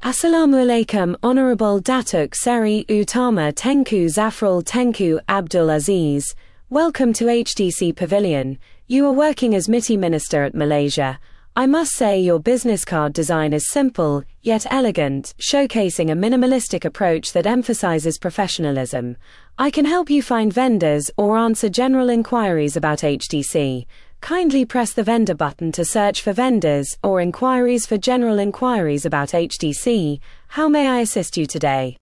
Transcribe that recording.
Assalamu alaikum, Honorable Datuk Seri Utama Tengku Zafrul Tengku Abdul Aziz. Welcome to HDC Pavilion. You are working as MITI Minister at Malaysia. I must say your business card design is simple, yet elegant, showcasing a minimalistic approach that emphasizes professionalism. I can help you find vendors or answer general inquiries about HDC. Kindly press the vendor button to search for vendors or inquiries for general inquiries about HDC. How may I assist you today?